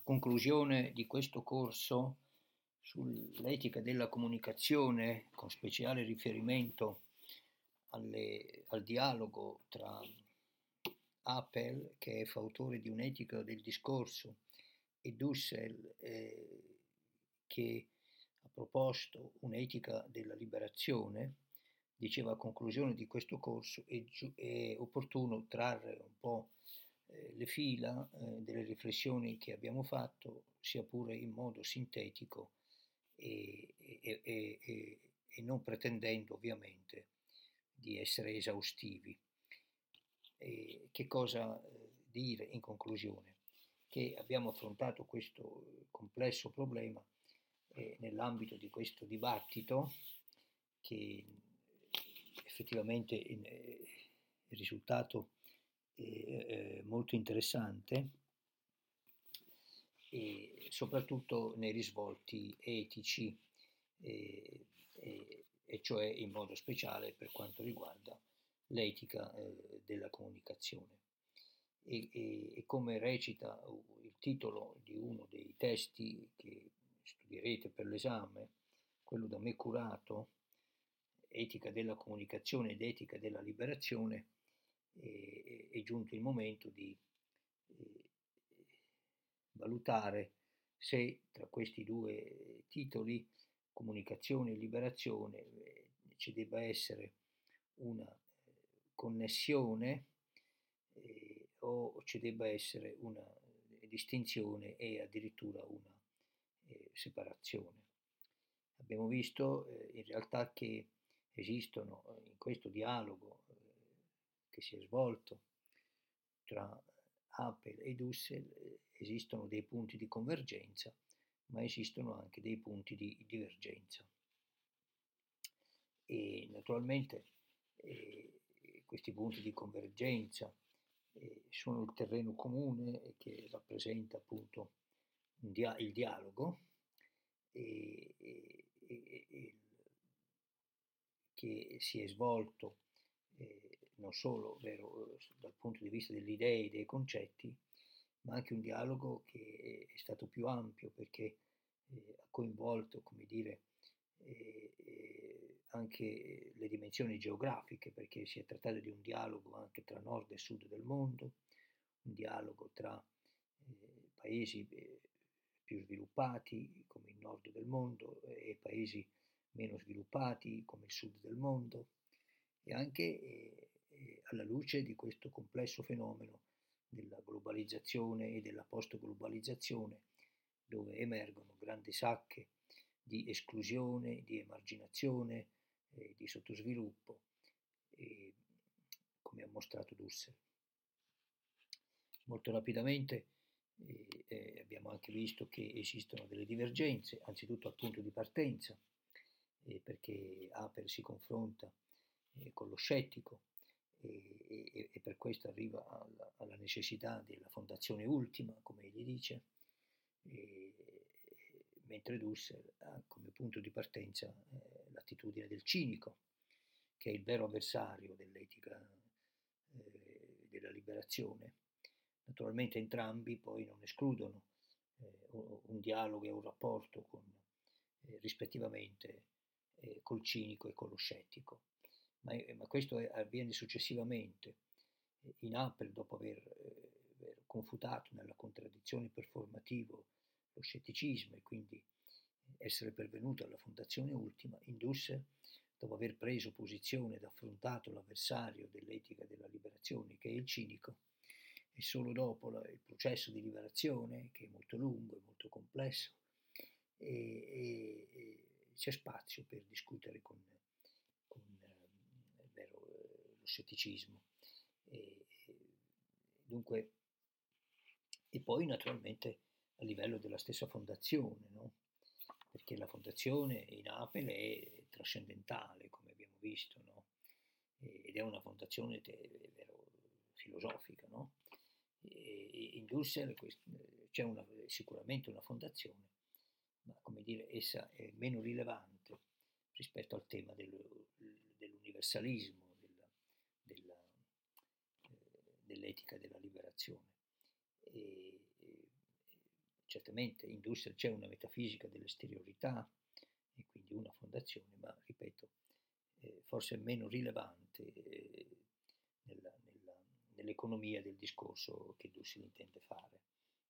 conclusione di questo corso sull'etica della comunicazione, con speciale riferimento al dialogo tra Apel, che è fautore di un'etica del discorso, e Dussel, che ha proposto un'etica della liberazione, diceva a conclusione di questo corso è opportuno trarre un po' le fila delle riflessioni che abbiamo fatto, sia pure in modo sintetico e non pretendendo ovviamente di essere esaustivi. Che cosa dire in conclusione? Che abbiamo affrontato questo complesso problema nell'ambito di questo dibattito che effettivamente è risultato molto interessante e soprattutto nei risvolti etici e cioè in modo speciale per quanto riguarda l'etica della comunicazione. E come recita il titolo di uno dei testi che studierete per l'esame, quello da me curato, Etica della comunicazione ed etica della liberazione, è giunto il momento di valutare se tra questi due titoli, comunicazione e liberazione, ci debba essere una connessione o ci debba essere una distinzione e addirittura una separazione. Abbiamo visto in realtà che esistono in questo dialogo che si è svolto tra Apel e Dussel, esistono dei punti di convergenza, ma esistono anche dei punti di divergenza. E naturalmente questi punti di convergenza sono il terreno comune che rappresenta appunto il dialogo che si è svolto non solo dal punto di vista delle idee e dei concetti, ma anche un dialogo che è stato più ampio perché ha coinvolto, come dire, anche le dimensioni geografiche, perché si è trattato di un dialogo anche tra nord e sud del mondo, un dialogo tra paesi più sviluppati come il nord del mondo e paesi meno sviluppati come il sud del mondo, e anche alla luce di questo complesso fenomeno della globalizzazione e della post-globalizzazione, dove emergono grandi sacche di esclusione, di emarginazione, di sottosviluppo, come ha mostrato Dussel. Molto rapidamente abbiamo anche visto che esistono delle divergenze, anzitutto al punto di partenza, perché Apel si confronta con lo scettico e per questo arriva alla necessità della fondazione ultima, come egli dice, mentre Dussel ha come punto di partenza l'attitudine del cinico, che è il vero avversario dell'etica della liberazione. Naturalmente entrambi poi non escludono un dialogo e un rapporto con, rispettivamente col cinico e con lo scettico, ma questo avviene successivamente. In Apel, dopo aver confutato nella contraddizione performativo lo scetticismo e quindi essere pervenuto alla fondazione ultima, in Dussel, dopo aver preso posizione ed affrontato l'avversario dell'etica della liberazione, che è il cinico, e solo dopo il processo di liberazione, che è molto lungo e molto complesso, c'è spazio per discutere con lo scetticismo. Dunque, e poi naturalmente a livello della stessa fondazione, no? Perché la fondazione in Apel è trascendentale, come abbiamo visto, no? Ed è una fondazione filosofica, no? In Dussel c'è sicuramente una fondazione, ma come dire, essa è meno rilevante rispetto al tema dell'universalismo, dell'etica della liberazione. certamente in Dussel c'è una metafisica dell'esteriorità e quindi una fondazione, ma ripeto, forse meno rilevante nell'economia del discorso che Dussel intende fare.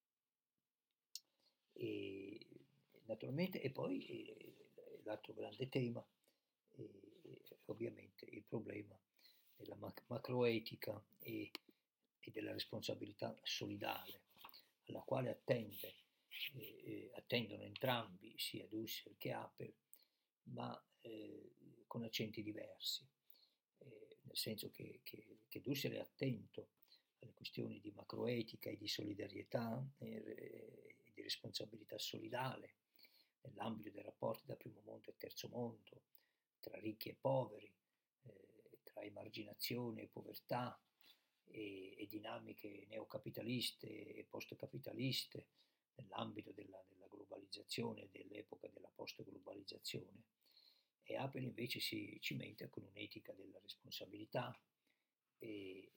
E, naturalmente, e poi l'altro grande tema ovviamente il problema della macroetica e della responsabilità solidale, alla quale attendono entrambi, sia Dussel che Apel, ma con accenti diversi, nel senso che Dussel è attento alle questioni di macroetica e di solidarietà e di responsabilità solidale nell'ambito dei rapporti da primo mondo e terzo mondo, tra ricchi e poveri, tra emarginazione e povertà e dinamiche neocapitaliste e postcapitaliste nell'ambito della globalizzazione e dell'epoca della post-globalizzazione. E Apel invece si cimenta con un'etica della responsabilità e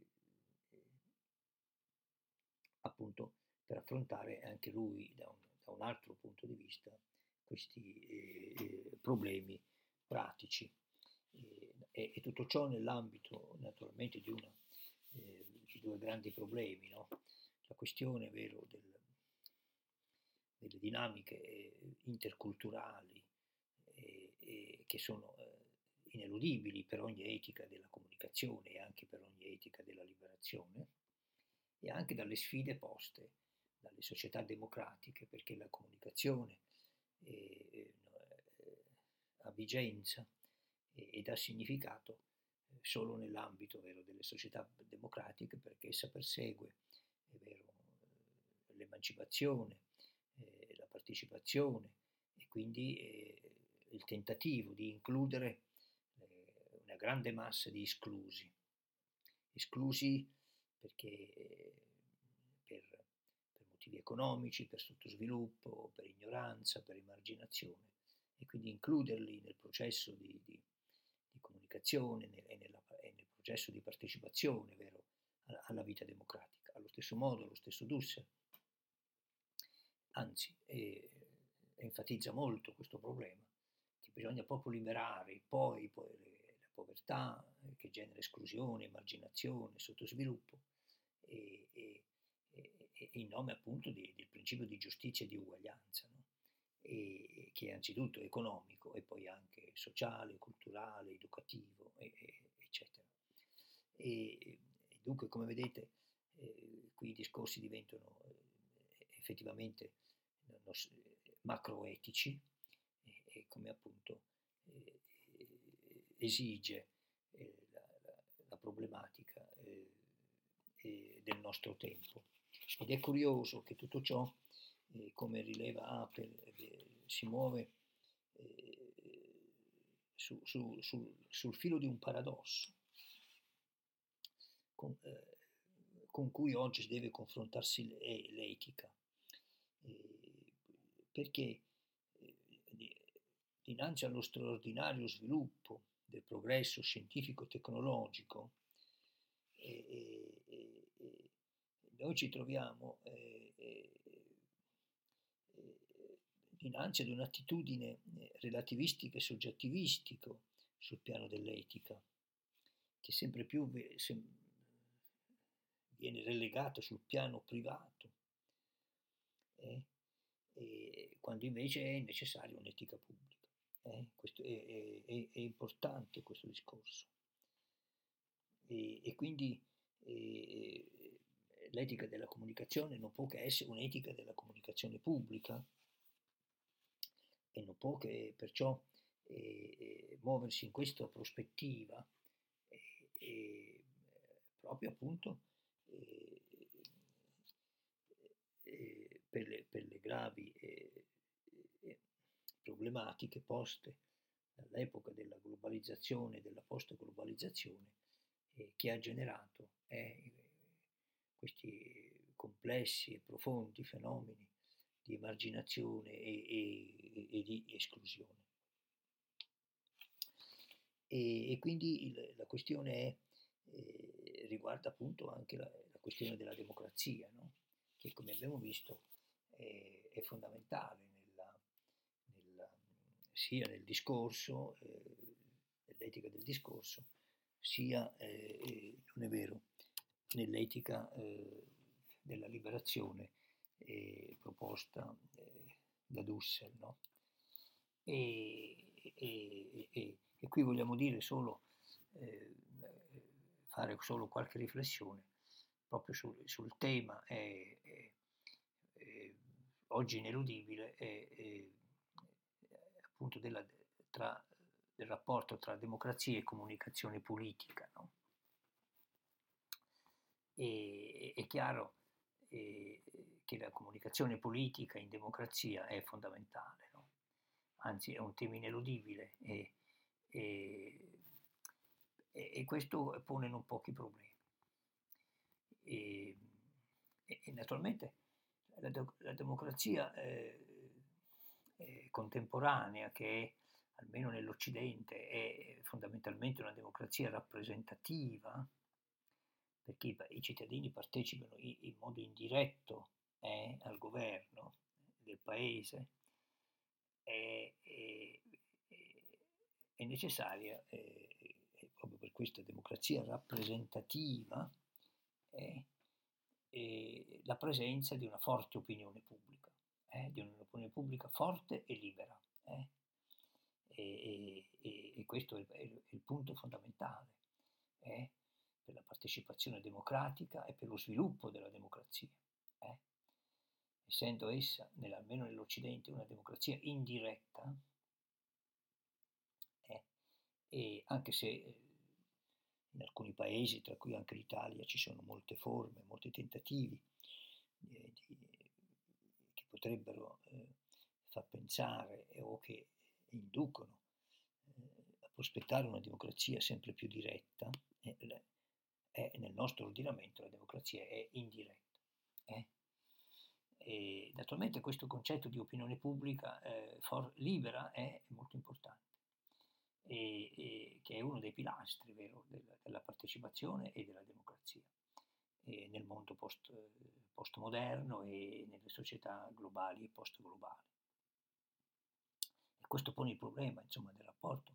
appunto per affrontare anche lui da un altro punto di vista questi problemi pratici. E tutto ciò nell'ambito naturalmente di due grandi problemi, no? La questione, vero, delle dinamiche interculturali che sono ineludibili per ogni etica della comunicazione e anche per ogni etica della liberazione, e anche dalle sfide poste dalle società democratiche, perché la comunicazione ha vigenza ed ha significato solo nell'ambito, vero, delle società democratiche, perché essa persegue, è vero, l'emancipazione, la partecipazione e quindi il tentativo di includere una grande massa di esclusi perché per motivi economici, per sottosviluppo, per ignoranza, per emarginazione, e quindi includerli nel processo di comunicazione e nel processo di partecipazione, vero, alla vita democratica. Allo stesso modo, lo stesso Dussel, anzi, enfatizza molto questo problema, che bisogna proprio liberare poi la povertà che genera esclusione, emarginazione, sottosviluppo, in nome appunto del principio di giustizia e di uguaglianza, no? Che è anzitutto economico e poi anche sociale, culturale, educativo, eccetera. E dunque, come vedete, qui i discorsi diventano effettivamente macroetici e come appunto esige la problematica del nostro tempo. Ed è curioso che tutto ciò, come rileva Apel, si muove sul filo di un paradosso con cui oggi deve confrontarsi l'etica, perché dinanzi allo straordinario sviluppo del progresso scientifico-tecnologico noi ci troviamo dinanzi ad un'attitudine relativistica e soggettivistica sul piano dell'etica, che sempre più viene relegata sul piano privato, quando invece è necessaria un'etica pubblica. Questo è importante questo discorso. E quindi l'etica della comunicazione non può che essere un'etica della comunicazione pubblica e non può che perciò muoversi in questa prospettiva proprio appunto per le gravi problematiche poste dall'epoca della globalizzazione e della post-globalizzazione che ha generato questi complessi e profondi fenomeni di emarginazione e di esclusione. E quindi la questione riguarda appunto anche la questione della democrazia, no? Che come abbiamo visto è fondamentale sia nel discorso, nell'etica del discorso, sia, non è vero, nell'etica della liberazione proposta da Dussel, no? E qui vogliamo dire solo, fare solo qualche riflessione proprio sul tema oggi ineludibile appunto del rapporto tra democrazia e comunicazione politica, no? È chiaro che la comunicazione politica in democrazia è fondamentale, no? Anzi è un tema ineludibile e questo pone non pochi problemi. E naturalmente la democrazia contemporanea, che è, almeno nell'Occidente, è fondamentalmente una democrazia rappresentativa, perché i cittadini partecipano in modo indiretto al governo del paese, è necessaria, proprio per questa democrazia rappresentativa, la presenza di una forte opinione pubblica, di un'opinione pubblica forte e libera. E questo è il punto fondamentale per la partecipazione democratica e per lo sviluppo della democrazia. Essendo essa, almeno nell'Occidente, una democrazia indiretta, e anche se in alcuni paesi, tra cui anche l'Italia, ci sono molte forme, molti tentativi che potrebbero far pensare o che inducono a prospettare una democrazia sempre più diretta, nel nostro ordinamento la democrazia è indiretta. E naturalmente questo concetto di opinione pubblica libera è molto importante, che è uno dei pilastri, vero, della partecipazione e della democrazia nel mondo postmoderno e nelle società globali e post-globali. E questo pone il problema, insomma, del rapporto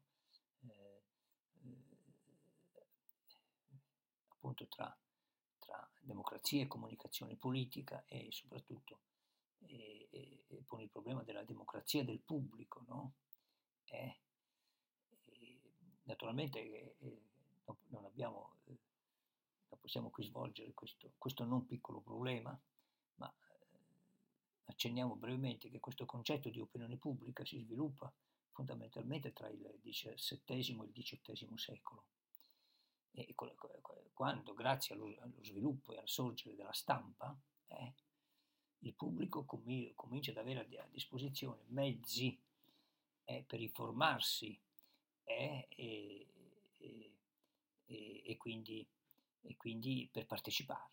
appunto tra democrazia e comunicazione politica e soprattutto pone il problema della democrazia del pubblico, no? Naturalmente non possiamo qui svolgere questo non piccolo problema, ma accenniamo brevemente che questo concetto di opinione pubblica si sviluppa fondamentalmente tra il XVII e il XVIII secolo, e quando, grazie allo sviluppo e al sorgere della stampa, il pubblico comincia ad avere a disposizione mezzi per informarsi e quindi per partecipare.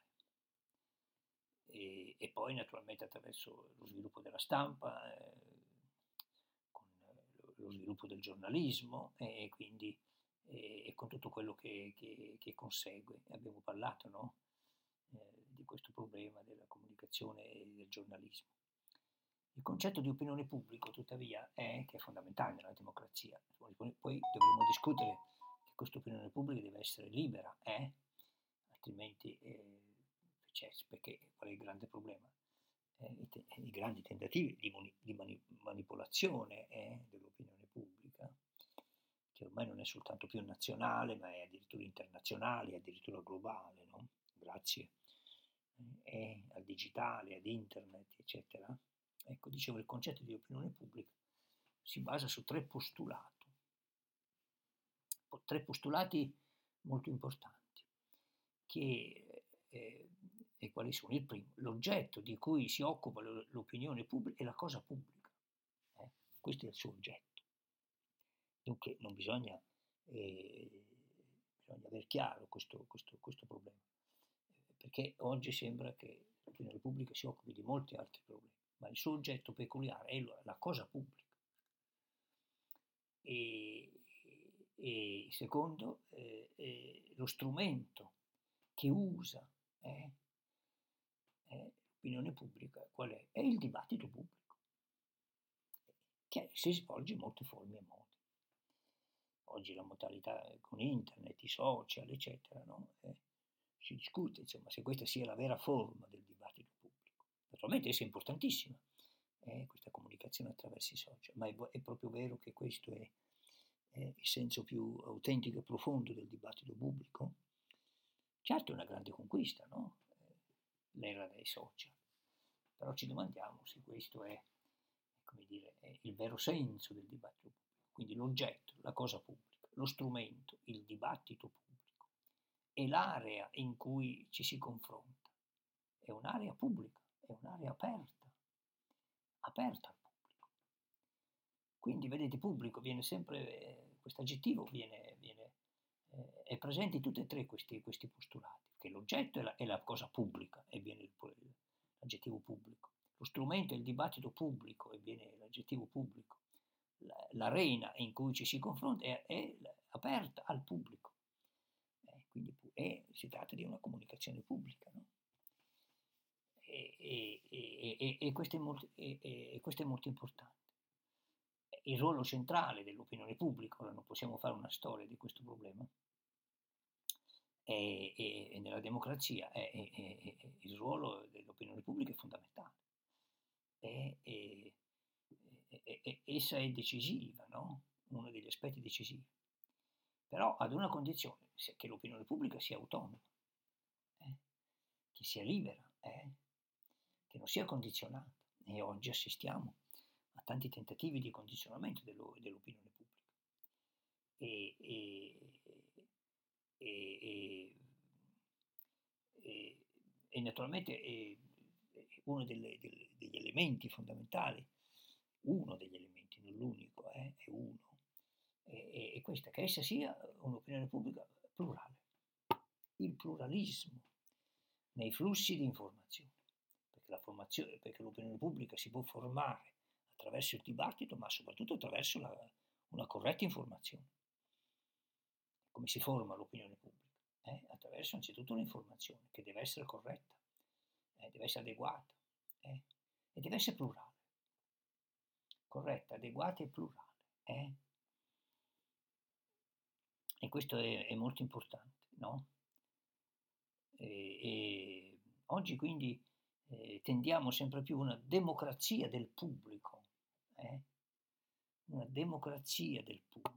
E poi naturalmente attraverso lo sviluppo della stampa, con lo sviluppo del giornalismo e quindi con tutto quello che consegue. Abbiamo parlato, no? Di questo problema della comunicazione e del giornalismo. Il concetto di opinione pubblica, tuttavia, che è fondamentale nella democrazia. Poi dovremo discutere che questa opinione pubblica deve essere libera, altrimenti perché qual è il grande problema? I grandi tentativi di manipolazione dell'opinione pubblica, che ormai non è soltanto più nazionale, ma è addirittura internazionale, addirittura globale, no? Grazie al digitale, ad internet, eccetera. Ecco, dicevo, il concetto di opinione pubblica si basa su tre postulati molto importanti, e quali sono? Il primo, l'oggetto di cui si occupa l'opinione pubblica è la cosa pubblica. Questo è il suo oggetto. Dunque non bisogna aver chiaro questo problema, perché oggi sembra che l'opinione pubblica si occupi di molti altri problemi, ma il suo oggetto peculiare è la cosa pubblica. E secondo, lo strumento che usa dell'opinione pubblica qual è? È il dibattito pubblico, che si svolge in molte forme e modi. Oggi la modalità con internet, i social, eccetera, no? Si discute, insomma, se questa sia la vera forma del dibattito pubblico. Naturalmente essa è importantissima, questa comunicazione attraverso i social, ma è proprio vero che questo è il senso più autentico e profondo del dibattito pubblico? Certo è una grande conquista, no? L'era dei social, però ci domandiamo se questo è, come dire, è il vero senso del dibattito pubblico. Quindi l'oggetto, la cosa pubblica, lo strumento, il dibattito pubblico e l'area in cui ci si confronta è un'area pubblica, è un'area aperta, aperta al pubblico. Quindi vedete, pubblico viene sempre, questo aggettivo è presente in tutti e tre questi postulati, che l'oggetto è la cosa pubblica e viene l'aggettivo pubblico, lo strumento è il dibattito pubblico e viene l'aggettivo pubblico, l'arena in cui ci si confronta è aperta al pubblico, quindi si tratta di una comunicazione pubblica, no? E questo è molto importante. Il ruolo centrale dell'opinione pubblica, ora non possiamo fare una storia di questo problema, e nella democrazia il ruolo dell'opinione pubblica è fondamentale. Essa è decisiva, no? Uno degli aspetti decisivi. Però ad una condizione, che l'opinione pubblica sia autonoma, che sia libera, che non sia condizionata. E oggi assistiamo a tanti tentativi di condizionamento dell'opinione pubblica. E naturalmente uno degli elementi fondamentali, uno degli elementi, non l'unico, è uno, è questa, che essa sia un'opinione pubblica plurale. Il pluralismo nei flussi di informazione, perché l'opinione pubblica si può formare attraverso il dibattito, ma soprattutto attraverso una corretta informazione. Come si forma l'opinione pubblica? Attraverso anzitutto l'informazione, che deve essere corretta, deve essere adeguata, e deve essere plurale. Corretta, adeguata e plurale. E questo è molto importante, no? E oggi quindi tendiamo sempre più a una democrazia del pubblico, una democrazia del pubblico.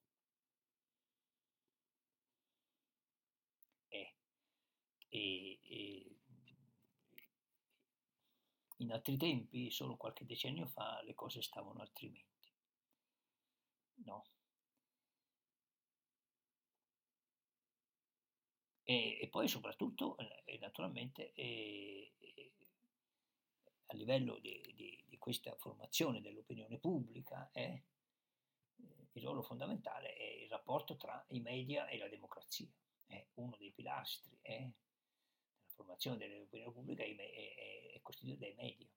In altri tempi, solo qualche decennio fa, le cose stavano altrimenti, no? E poi soprattutto, naturalmente, a livello di questa formazione dell'opinione pubblica, il ruolo fondamentale è il rapporto tra i media e la democrazia. Uno dei pilastri della formazione dell'opinione pubblica è costituito dai media.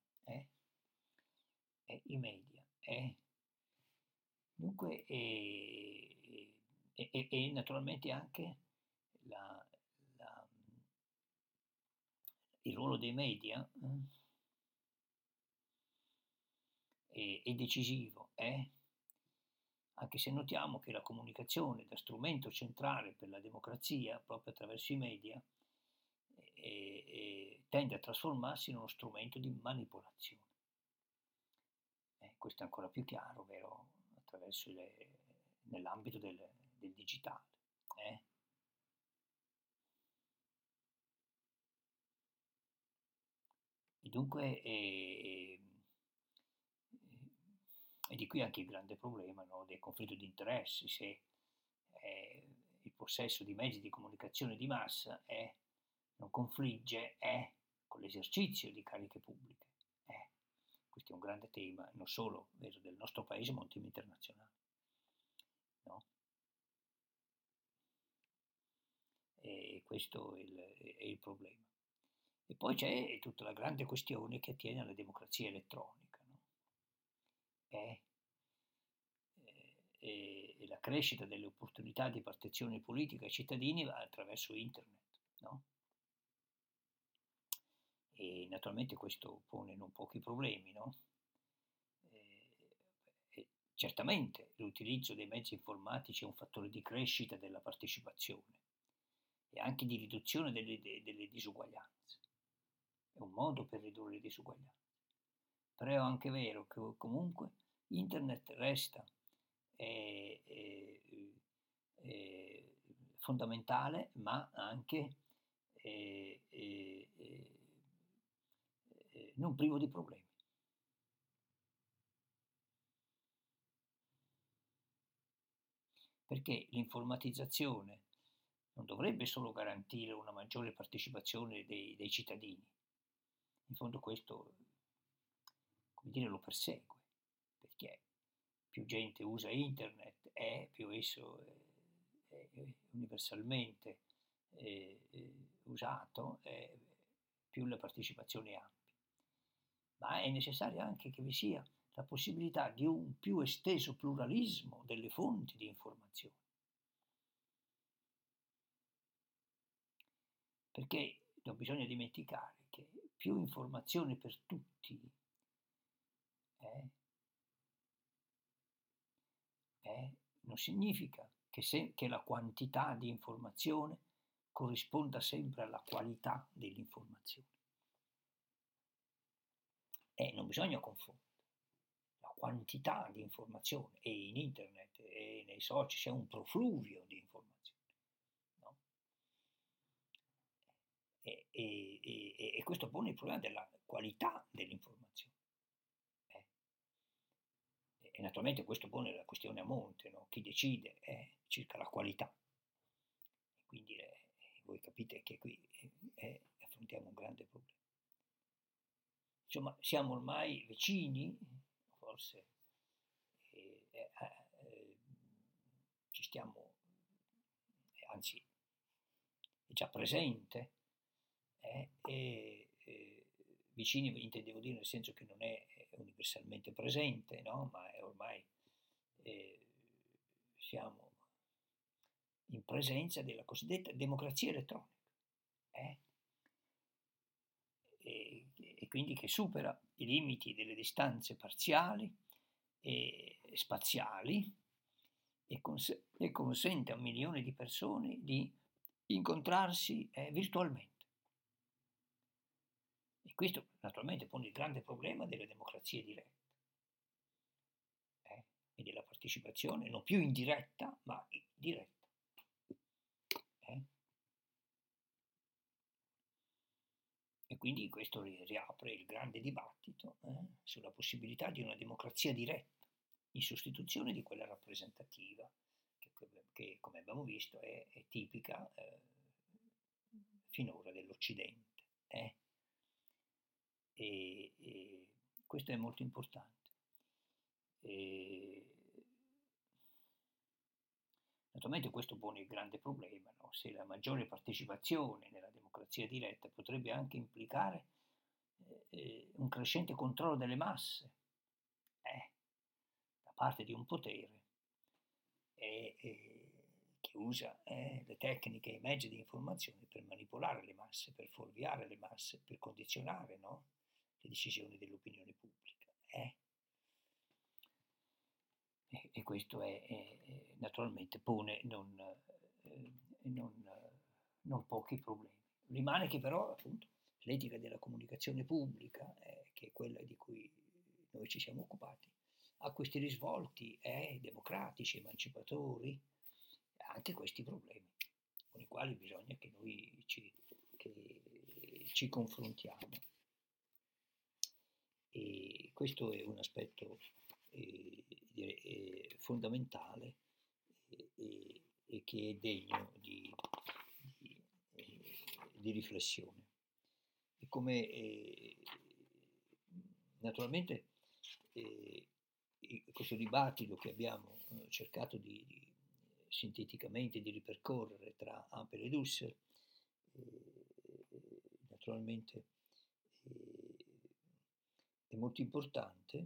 I media. Dunque, e naturalmente anche il ruolo dei media è decisivo, anche se notiamo che la comunicazione da strumento centrale per la democrazia, proprio attraverso i media, tende a trasformarsi in uno strumento di manipolazione. Questo è ancora più chiaro, vero, attraverso nell'ambito del digitale. E dunque e di qui anche il grande problema, no, del conflitto di interessi, se il possesso di mezzi di comunicazione di massa non confligge con l'esercizio di cariche pubbliche. Questo è un grande tema, non solo del nostro paese, ma un tema internazionale. No? E questo è il problema. E poi c'è tutta la grande questione che attiene alla democrazia elettronica, no? E la crescita delle opportunità di partecipazione politica ai cittadini va attraverso internet, no? E naturalmente questo pone non pochi problemi, no? E certamente l'utilizzo dei mezzi informatici è un fattore di crescita della partecipazione e anche di riduzione delle disuguaglianze. È un modo per ridurre le disuguaglianze. Però è anche vero che comunque internet resta eh, eh, fondamentale, ma anche non privo di problemi. Perché l'informatizzazione non dovrebbe solo garantire una maggiore partecipazione dei cittadini. In fondo questo, come dire, lo persegue, perché più gente usa internet più esso è universalmente usato, più la partecipazione è ampia. Ma è necessario anche che vi sia la possibilità di un più esteso pluralismo delle fonti di informazione. Perché non bisogna dimenticare che più informazione per tutti eh, non significa che la quantità di informazione corrisponda sempre alla qualità dell'informazione. Non bisogna confondere. La quantità di informazione e in internet e nei social c'è un profluvio di informazione. No? E questo pone il problema della qualità dell'informazione. E naturalmente questo pone la questione a monte, no? Chi decide circa la qualità. E quindi voi capite che qui affrontiamo un grande problema. Insomma, siamo ormai vicini, forse ci stiamo, anzi è già presente, vicini intendevo dire nel senso che non è universalmente presente, no? Ma è ormai siamo in presenza della cosiddetta democrazia elettronica, e quindi che supera i limiti delle distanze parziali e spaziali e consente a milioni di persone di incontrarsi virtualmente. E questo naturalmente pone il grande problema delle democrazie dirette e della partecipazione non più indiretta ma diretta. E quindi questo riapre il grande dibattito sulla possibilità di una democrazia diretta, in sostituzione di quella rappresentativa, che come abbiamo visto è tipica finora dell'Occidente. E questo è molto importante. Naturalmente questo pone il grande problema, no? Se la maggiore partecipazione nella democrazia diretta potrebbe anche implicare un crescente controllo delle masse da parte di un potere che usa le tecniche e i mezzi di informazione per manipolare le masse, per fuorviare le masse, per condizionare, no? Le decisioni dell'opinione pubblica. E questo naturalmente pone non pochi problemi. Rimane che però appunto l'etica della comunicazione pubblica, che è quella di cui noi ci siamo occupati, ha questi risvolti democratici, emancipatori, anche questi problemi con i quali bisogna che noi ci confrontiamo. E questo è un aspetto fondamentale e che è degno di riflessione. E come naturalmente questo dibattito che abbiamo cercato di sinteticamente di ripercorrere tra Apel ed Husserl naturalmente è molto importante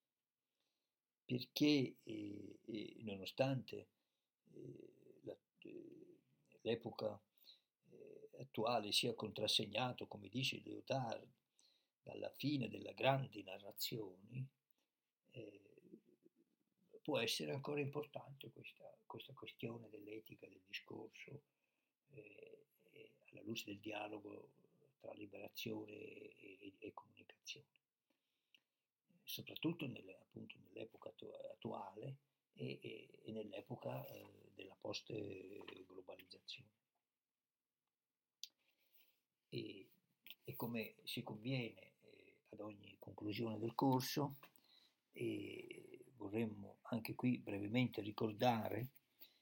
perché nonostante l'epoca attuale sia contrassegnato, come dice Lyotard, dalla fine delle grandi narrazioni, eh, può essere ancora importante questa questione dell'etica del discorso, alla luce del dialogo tra liberazione e comunicazione, soprattutto appunto nell'epoca attuale e nell'epoca della post-globalizzazione. E come si conviene ad ogni conclusione del corso, vorremmo anche qui brevemente ricordare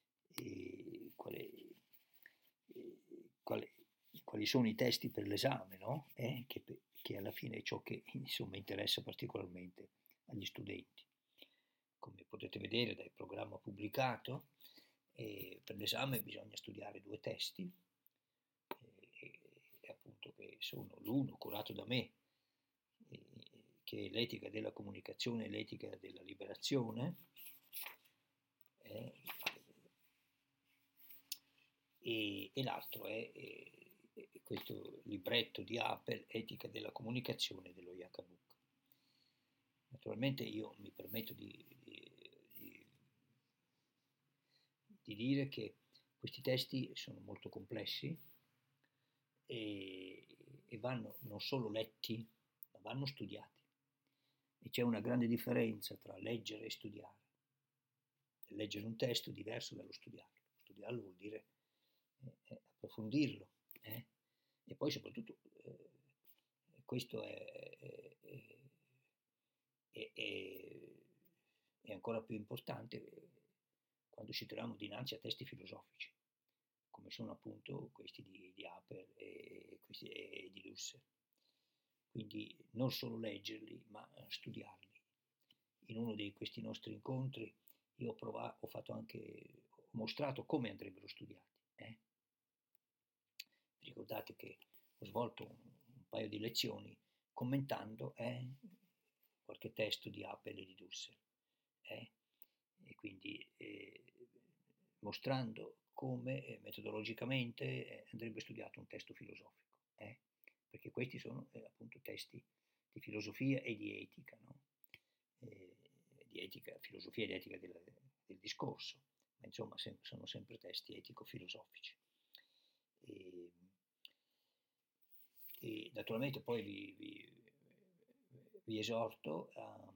quali sono i testi per l'esame, no? Che alla fine è ciò che insomma interessa particolarmente agli studenti. Come potete vedere dal programma pubblicato, per l'esame bisogna studiare 2 testi, appunto che sono l'uno curato da me, che è l'etica della comunicazione e l'etica della liberazione, e l'altro è questo libretto di Apel, Etica della comunicazione dello Jakabuk. Naturalmente io mi permetto di dire che questi testi sono molto complessi e vanno non solo letti, ma vanno studiati. E c'è una grande differenza tra leggere e studiare. Leggere un testo è diverso dallo studiarlo. Studiarlo vuol dire approfondirlo. E poi soprattutto questo è ancora più importante quando ci troviamo dinanzi a testi filosofici, come sono appunto questi di Apel e di Husserl. Quindi non solo leggerli, ma studiarli. In uno di questi nostri incontri io ho mostrato come andrebbero studiati. Ricordate che ho svolto un paio di lezioni commentando qualche testo di Apel e di Husserl, e quindi mostrando come metodologicamente andrebbe studiato un testo filosofico, perché questi sono appunto testi di filosofia e di etica, no? Di etica, filosofia ed etica del discorso, ma insomma sono sempre testi etico-filosofici. E naturalmente poi vi esorto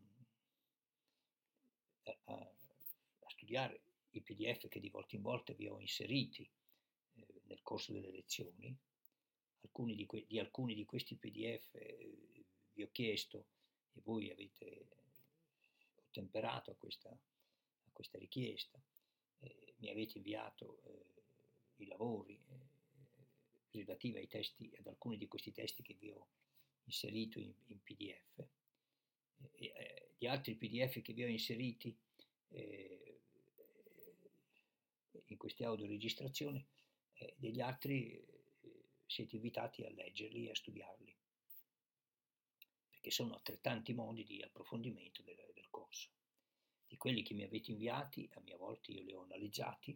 a studiare i PDF che di volta in volta vi ho inseriti nel corso delle lezioni. Di alcuni di questi PDF vi ho chiesto e voi avete ottemperato a questa richiesta, mi avete inviato i lavori relativi ai testi, ad alcuni di questi testi che vi ho inserito in PDF. Gli altri PDF che vi ho inseriti in queste audioregistrazioni, degli altri siete invitati a leggerli e a studiarli, perché sono altrettanti modi di approfondimento del corso. Di quelli che mi avete inviati, a mia volta io li ho analizzati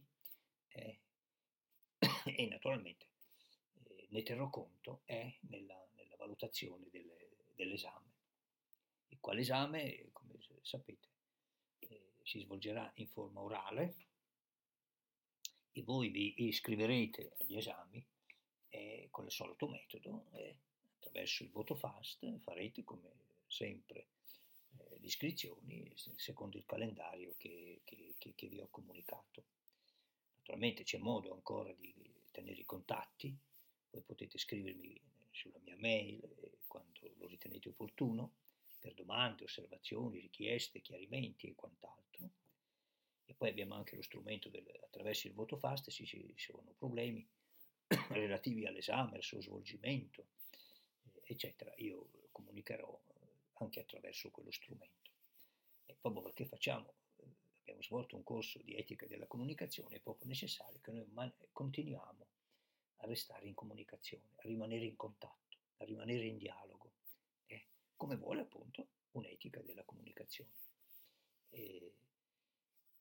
e naturalmente ne terrò conto nella valutazione dell'esame, il quale esame, come sapete, si svolgerà in forma orale e voi vi iscriverete agli esami con il solito metodo, attraverso il voto FAST farete come sempre le iscrizioni secondo il calendario che vi ho comunicato. Naturalmente c'è modo ancora di tenere i contatti, voi potete scrivermi sulla mia mail quando lo ritenete opportuno, per domande, osservazioni, richieste, chiarimenti e quant'altro. E poi abbiamo anche lo strumento attraverso il voto FAST, se ci sono problemi relativi all'esame, al suo svolgimento, eccetera, io comunicherò anche attraverso quello strumento. E proprio perché abbiamo svolto un corso di etica della comunicazione, è proprio necessario che noi continuiamo a restare in comunicazione, a rimanere in contatto, a rimanere in dialogo, come vuole appunto un'etica della comunicazione.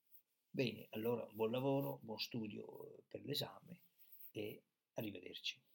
Bene, allora buon lavoro, buon studio per l'esame e arrivederci.